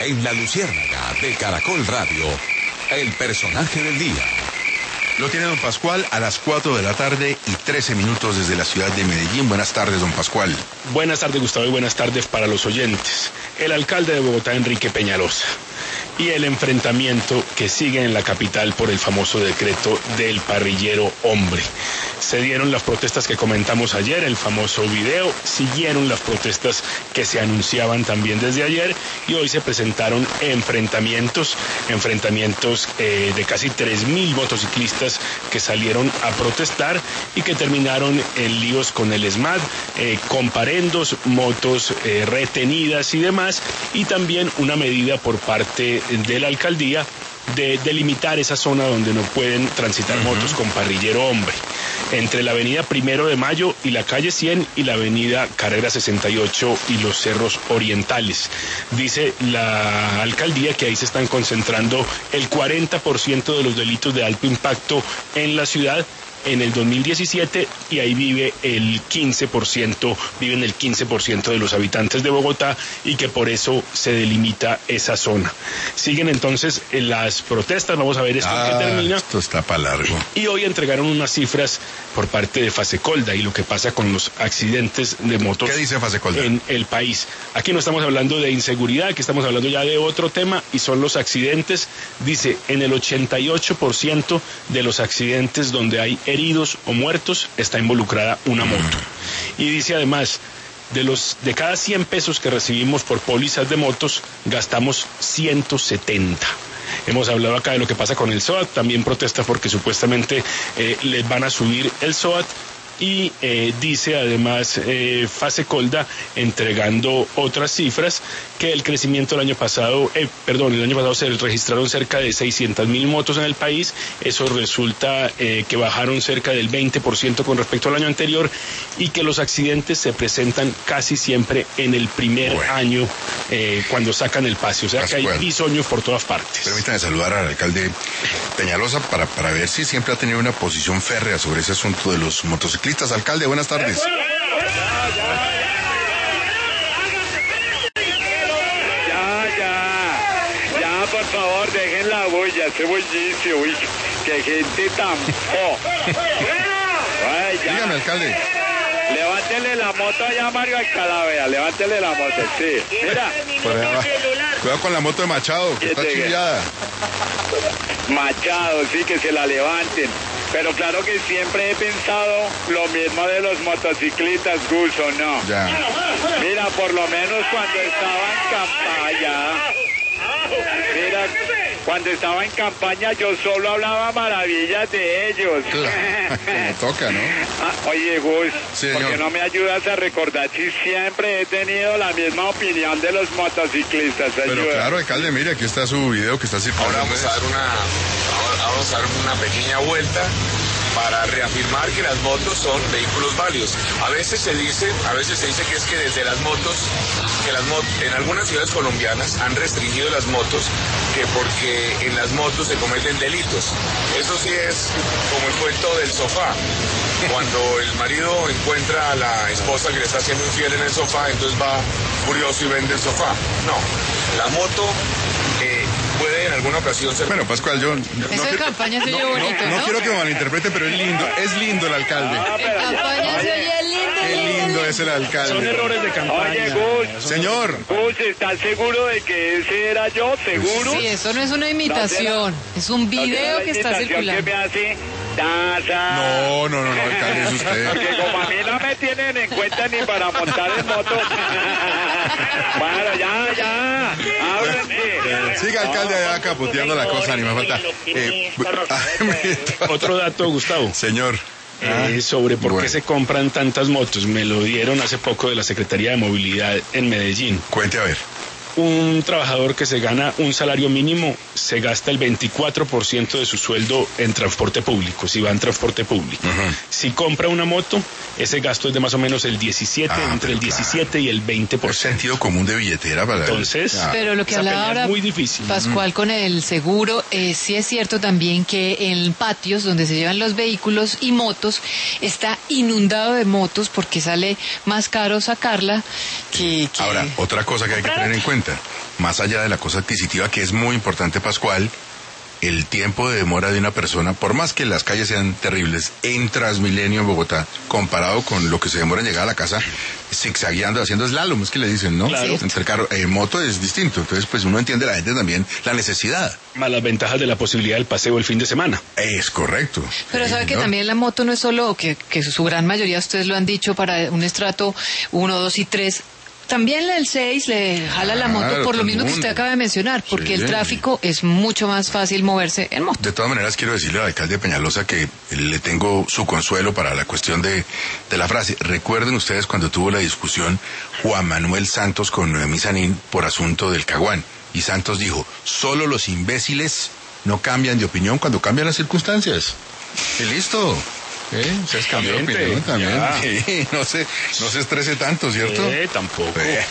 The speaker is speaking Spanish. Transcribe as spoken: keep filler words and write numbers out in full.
En La Luciérnaga de Caracol Radio, el personaje del día. Lo tiene don Pascual a las cuatro de la tarde y trece minutos desde la ciudad de Medellín. Buenas tardes, don Pascual. Buenas tardes, Gustavo, y buenas tardes para los oyentes. El alcalde de Bogotá, Enrique Peñalosa, y el enfrentamiento que sigue en la capital por el famoso decreto del parrillero hombre. Se dieron las protestas que comentamos ayer, el famoso video, siguieron las protestas que se anunciaban también desde ayer, y hoy se presentaron enfrentamientos, enfrentamientos eh, de casi tres mil motociclistas que salieron a protestar y que terminaron en líos con el ESMAD, eh, comparendos, motos eh, retenidas y demás, y también una medida por parte de la alcaldía de delimitar esa zona donde no pueden transitar uh-huh. motos con parrillero hombre, entre la avenida Primero de Mayo y la calle cien y la avenida Carrera sesenta y ocho y los Cerros Orientales. Dice la alcaldía que ahí se están concentrando el cuarenta por ciento de los delitos de alto impacto en la ciudad en el dos mil diecisiete, y ahí vive el quince por ciento, viven el quince por ciento de los habitantes de Bogotá, y que por eso se delimita esa zona. Siguen entonces las protestas, vamos a ver esto ah, que termina. Esto está para largo. Y hoy entregaron unas cifras por parte de Fasecolda y lo que pasa con los accidentes de motos. ¿Qué dice Fasecolda? En el país. Aquí no estamos hablando de inseguridad, aquí estamos hablando ya de otro tema, y son los accidentes. Dice, en el ochenta y ocho por ciento de los accidentes donde hay heridos o muertos está involucrada una moto. Y dice además, de los de cada cien pesos que recibimos por pólizas de motos, gastamos ciento setenta. Hemos hablado acá de lo que pasa con el SOAT, también protesta porque supuestamente eh, les van a subir el SOAT. Y eh, dice además eh, Fasecolda, entregando otras cifras, que el crecimiento del año pasado, eh, perdón, el año pasado se registraron cerca de seiscientas mil motos en el país. Eso resulta eh, que bajaron cerca del veinte por ciento con respecto al año anterior, y que los accidentes se presentan casi siempre en el primer bueno. año eh, cuando sacan el pase. O sea Pascual, que hay bisoños por todas partes. Permítame saludar al alcalde Peñalosa para, para ver si siempre ha tenido una posición férrea sobre ese asunto de los motociclistas. Alcalde, buenas tardes. Ya, ya, ya, por favor, dejen la bulla, ese bullicio, uy, qué gente tan po. Ay, ya. Dígame, alcalde. Levántele la moto allá a Mario Alcalá, vea, levántele la moto, sí. Mira. Cuidado con la moto de Machado, que está chillada. Machado, sí, que se la levanten. Pero claro que siempre he pensado lo mismo de los motociclistas, Guso, ¿no? Ya. Mira, por lo menos cuando estaba en campaña, mira, cuando estaba en campaña yo solo hablaba maravillas de ellos. Claro, como toca, ¿no? Ah, oye, Gus, sí, ¿por qué no me ayudas a recordar si siempre he tenido la misma opinión de los motociclistas? Pero ayuda. Claro, alcalde, mire, aquí está su video que está circulando. Ahora vamos a dar una... Vamos a dar una pequeña vuelta para reafirmar que las motos son vehículos válidos. A veces se dice, a veces se dice que es que desde las motos, que las motos, en algunas ciudades colombianas han restringido las motos, que porque en las motos se cometen delitos. Eso sí es como el cuento del sofá. Cuando el marido encuentra a la esposa que le está haciendo infiel en el sofá, entonces va furioso y vende el sofá. No, la moto eh, puede en alguna ocasión ser... Bueno, Pascual, yo... No, Esa quiero, campaña se no, oye bonito, no, ¿no? no quiero que me malinterprete, pero es lindo, es lindo el alcalde. Ah, En campaña se oye lindo. Qué lindo es el alcalde. Son errores de campaña. Oye, Gus. Señor. Gus, ¿estás seguro de que ese era yo? ¿Seguro? Sí, eso no es una imitación, es un video ¿No que será la está imitación circulando. que me hace taza? No, no, no, no, alcalde, es usted. Porque como a mí no me tienen en cuenta ni para montar en moto. Bueno, ya, ya. Ábrense. Siga, alcalde, allá capoteando la cosa, ni me falta. Eh, Otro dato, Gustavo. Señor. Eh, sobre por bueno. qué se compran tantas motos. Me lo dieron hace poco de la Secretaría de Movilidad en Medellín. Cuente a ver. Un trabajador que se gana un salario mínimo se gasta el veinticuatro por ciento de su sueldo en transporte público, si va en transporte público. Uh-huh. Si compra una moto, ese gasto es de más o menos el diecisiete, ah, entre el diecisiete claro. y el veinte por ciento. Es sentido común de billetera para... Entonces, ah. Pero lo que hablaba ahora, muy difícil. Pascual, con el seguro, eh, sí es cierto también que en patios donde se llevan los vehículos y motos, está inundado de motos porque sale más caro sacarla que... que... Ahora, otra cosa que hay que tener en cuenta. cuenta. Más allá de la cosa adquisitiva, que es muy importante, Pascual, el tiempo de demora de una persona, por más que las calles sean terribles, en Transmilenio en Bogotá, comparado con lo que se demora en llegar a la casa, zigzagueando, haciendo slalom, es que le dicen, ¿no? Claro. Entre carro, en moto es distinto, entonces pues uno entiende la gente también la necesidad. Más las ventajas de la posibilidad del paseo el fin de semana. Es correcto. Pero sabe Sí, que ¿no? también la moto no es solo, que, que su gran mayoría, ustedes lo han dicho, para un estrato uno, dos y tres. También el seis le jala la moto Claro, por lo todo el mismo que mundo. usted acaba de mencionar, porque Sí. el tráfico es mucho más fácil moverse en moto. De todas maneras, quiero decirle al alcalde de Peñalosa que le tengo su consuelo para la cuestión de, de la frase. Recuerden ustedes cuando tuvo la discusión Juan Manuel Santos con Noemí Sanín por asunto del Caguán. Y Santos dijo, solo los imbéciles no cambian de opinión cuando cambian las circunstancias. Y listo. ¿Eh? Se cambió de Exactamente, opinión también. ya. Sí, no se, no se estrese tanto, ¿cierto? Eh, tampoco. Eh.